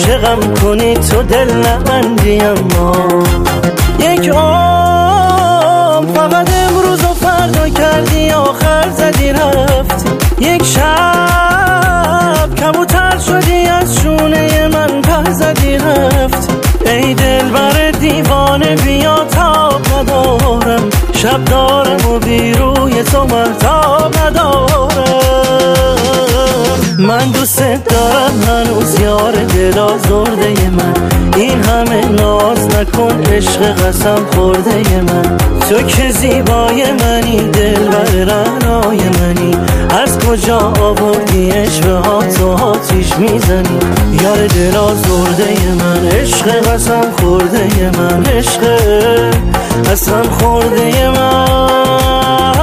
عاشقم کنی تو دل نبندی، اما یک عمر فقط امروز و فردا کردی، آخر زدی رفتی. یک شب کبوتر شدی از شونه من، پر زدی رفتی. ای دلبر دیوانه بیا تاب ندارم، شب دارم و بی روی تو مهتاب ندارم. من دوست دارم هنوز یار دل آزرده من، این همه ناز نکن عشق قسم خورده من. تو که زیبای منی دلبر رعنای منی، از کجا آوردی عشق ها تو آتیش میزنی. یار دل آزرده من، عشق قسم خورده من، عشق قسم خورده من.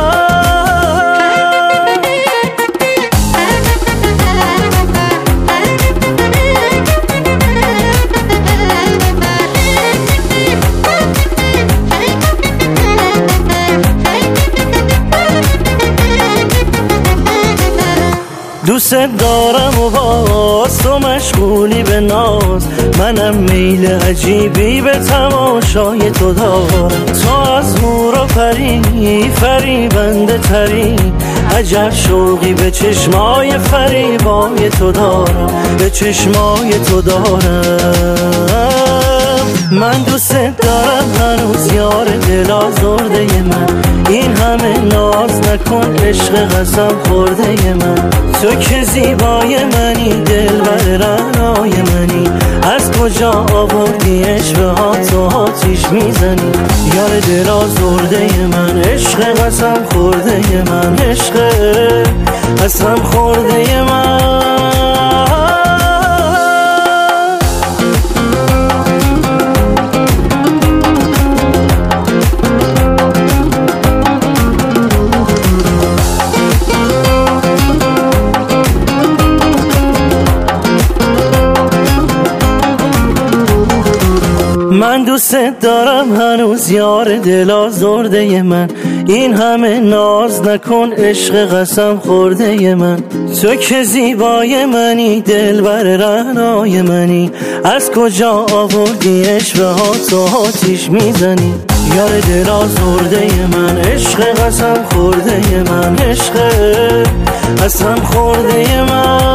دوست دارم و باز تو مشغولی به ناز، منم میل عجیبی به تماشای تو دارم. تو از مور و پری فریبنده تری، عجب شوقی به چشمای فریبای تو دارم، به چشمای تو دارم. من دوست دارم هنوز یار دل آزرده من، این همه ناز نکن عشق قسم خورده من. تو که زیبای منی دلبر رعنای منی، از کجا آوردی عشق ها تو آتیش میزنی. یار دل آزرده من، عشق قسم خورده من، عشق قسم خورده من. من دوست دارم هنوز یار دل آزرده من، این همه ناز نکن عشق قسم خورده من. تو که زیبای منی دلبر رعنای منی، از کجا آوردی عشق ها تو آتیش میزنی. یار دل آزرده من، عشق قسم خورده من، عشق قسم خورده من.